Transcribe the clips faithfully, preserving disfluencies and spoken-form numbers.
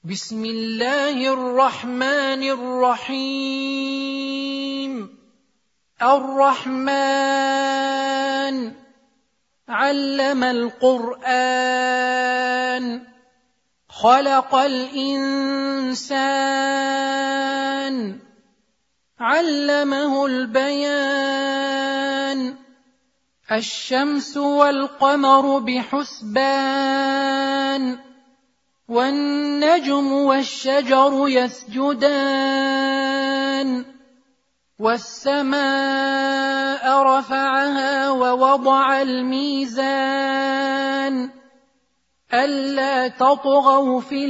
بسم الله الرحمن الرحيم. الرحمن علم القرآن خلق الإنسان علمه البيان الشمس والقمر بحسبان والنجم والشجر يسجدان والسماء رفعها ووضع الميزان ألا تطغوا في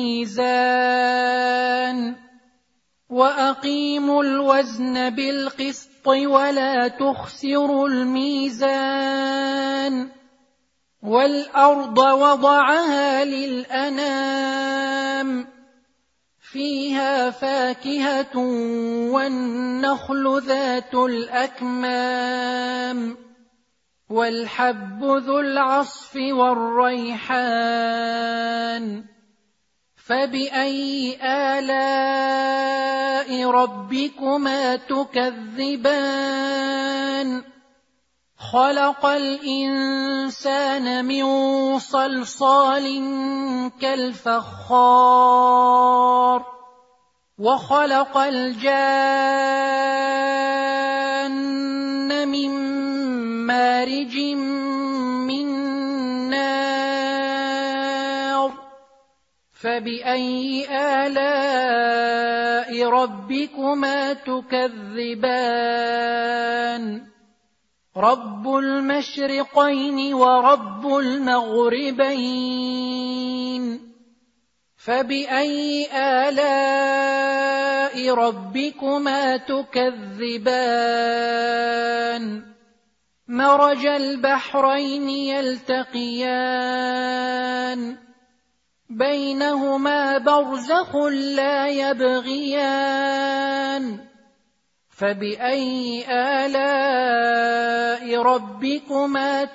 الميزان وأقيموا الوزن بالقسط ولا تخسروا الميزان والأرض وضعها للأنام فيها فاكهة والنخل ذات الأكمام والحب ذو العصف والريحان فبأي آلاء ربكما تكذبان خلق الإنسان من صلصال كالفخار وخلق الجان من مارج من نار فبأي آلاء ربكما تكذبان رب المشرقين ورب المغربين فبأي آلاء ربكما تكذبان مرج البحرين يلتقيان بينهما برزخ لا يبغيان فبأي آلاء ربكما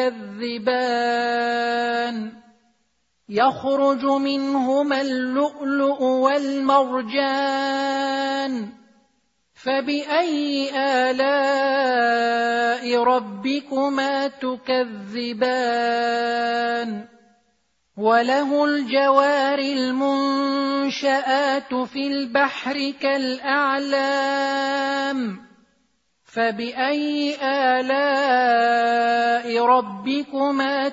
تكذبان يخرج منهما اللؤلؤ والمرجان فبأي آلاء ربكما تكذبان وله الجوار المنشآت في البحر كالأعلام فبأي آلاء ربكما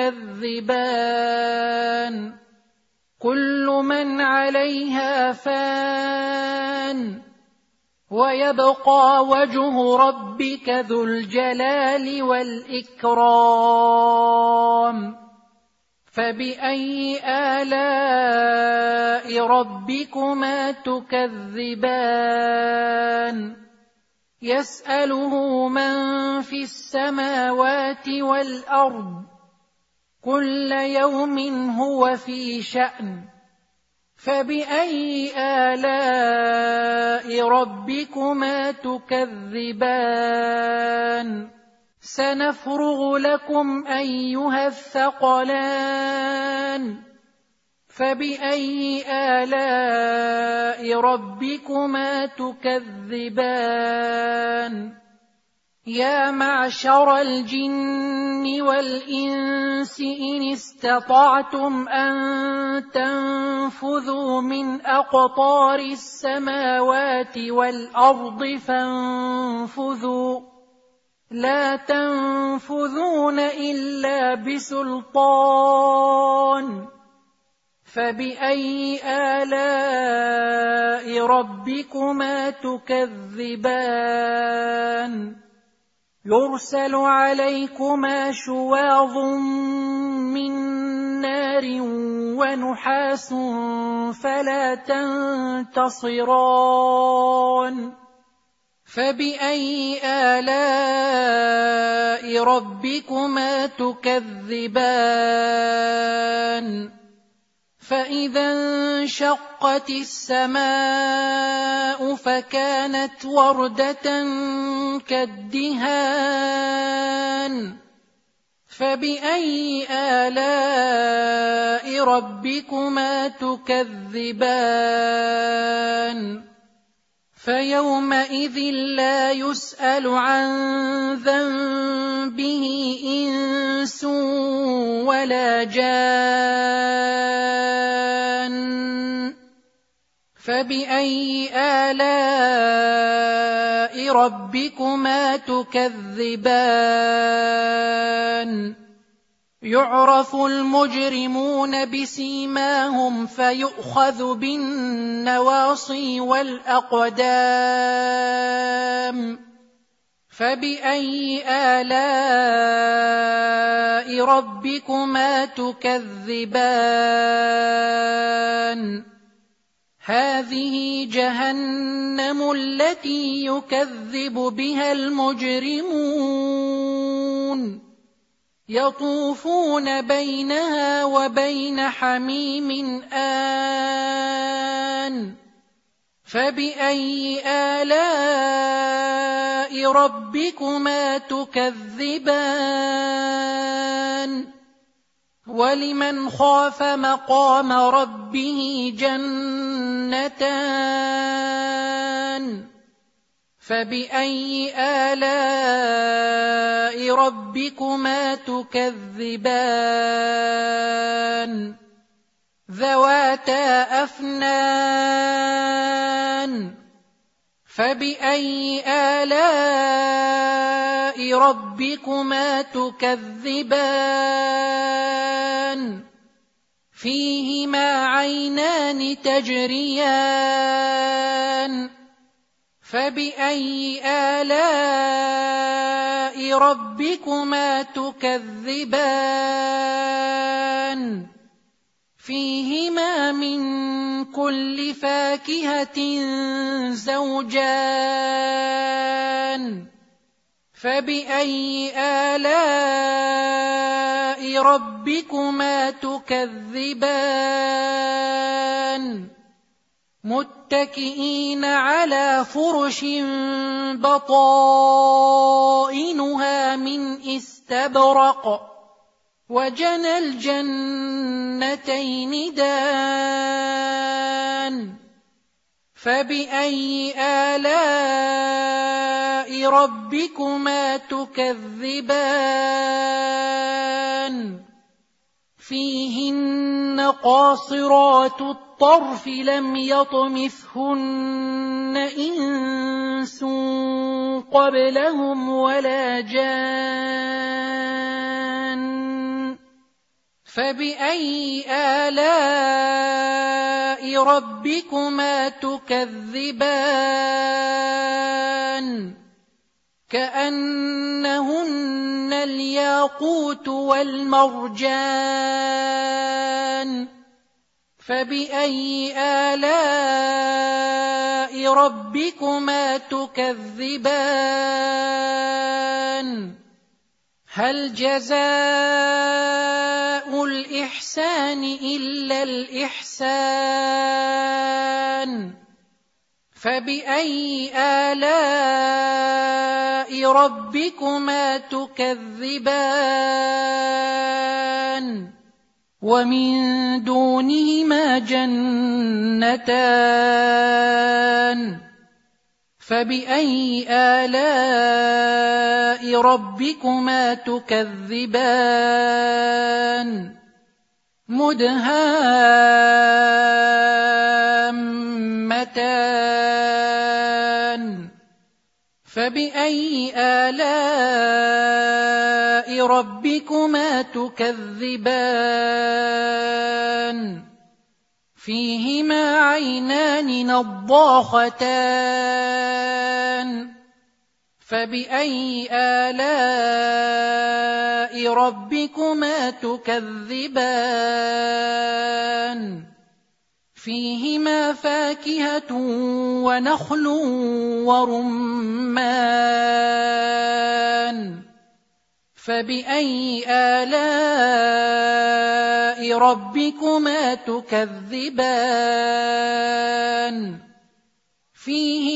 تكذبان كل من عليها فان ويبقى وجه ربك ذو الجلال والإكرام فبأي آلاء ربكما تكذبان يسأله من في السماوات والأرض كل يوم هو في شأن فبأي آلاء ربكما تكذبان سنفرغ لكم أيها الثقلان فبأي آلاء ربكما تكذبان يا معشر الجن والإنس إن استطعتم أن تنفذوا من أقطار السماوات والأرض فانفذوا لا تنفذون إلا بسلطان فبأي آلاء ربكما تكذبان يرسل عليكما شواظ من نار ونحاس فلا تنتصران فبأي آلاء ربكما تكذبان فإذا انشقت السماء فكانت وردة كالدهان فبأي آلاء ربكما تكذبان فيومئذ لا يسأل عن ذنبه إنس ولا جان فبأي آلاء ربكما تكذبان يعرف المجرمون بسيماهم فيؤخذ بالنواصي والأقدام فبأي آلاء ربكما تكذبان هذه جهنم التي يكذب بها المجرمون يطوفون بينها وبين حميم آن فبأي آلاء ربكما تكذبان ولمن خاف مقام ربه جنتان فبأي آلاء ربكما تكذبان ذواتا أفنان فبأي آلاء ربكما تكذبان فيهما عينان تجريان فبأي آلاء ربكما تكذبان فيهما من كل فاكهة زوجان فبأي آلاء ربكما تكذبان متكئين على فرش بطائنها من استبرق وجنى الجنتين دان فبأي آلاء ربكما تكذبان فيهن قاصرات الطرف لم يطمثهن إنس قبلهم ولا جان فبأي آلاء ربكما تكذبان كأنهن الياقوت والمرجان فبأي آلاء ربكما تكذبان هل جزاء الإحسان إلا الإحسان فبأي آلاء ربكما تكذبان ومن دونهما جنتان فبأي آلاء ربكما تكذبان مدهامتان فبأي آلاء ربكما تكذبان فيهما عينان نضاختان فبأي آلاء ربكما تكذبان فيهما فاكهة ونخل ورمان فبأي آلاء ربكما تكذبان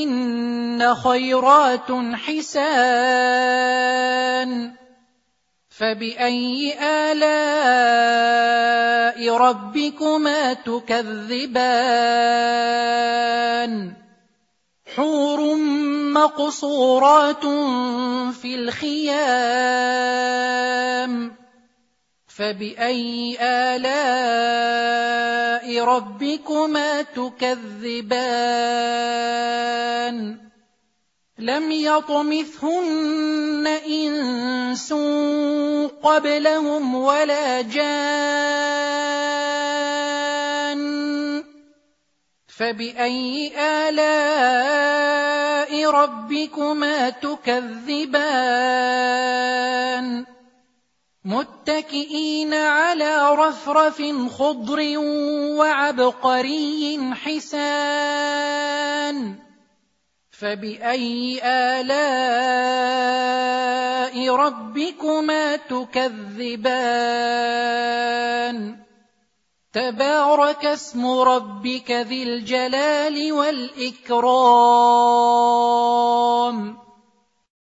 فيهن خيرات حسان فبأي آلاء ربكما تكذبان حور مقصورات في الخيام فبأي آلاء ربكما تكذبان لم يطمثهن إنس قبلهم ولا جان فبأي آلاء ربكما تكذبان متكئين على رفرف خضر وعبقري حسان فبأي آلاء ربكما تكذبان تبارك اسم ربك ذي الجلال والإكرام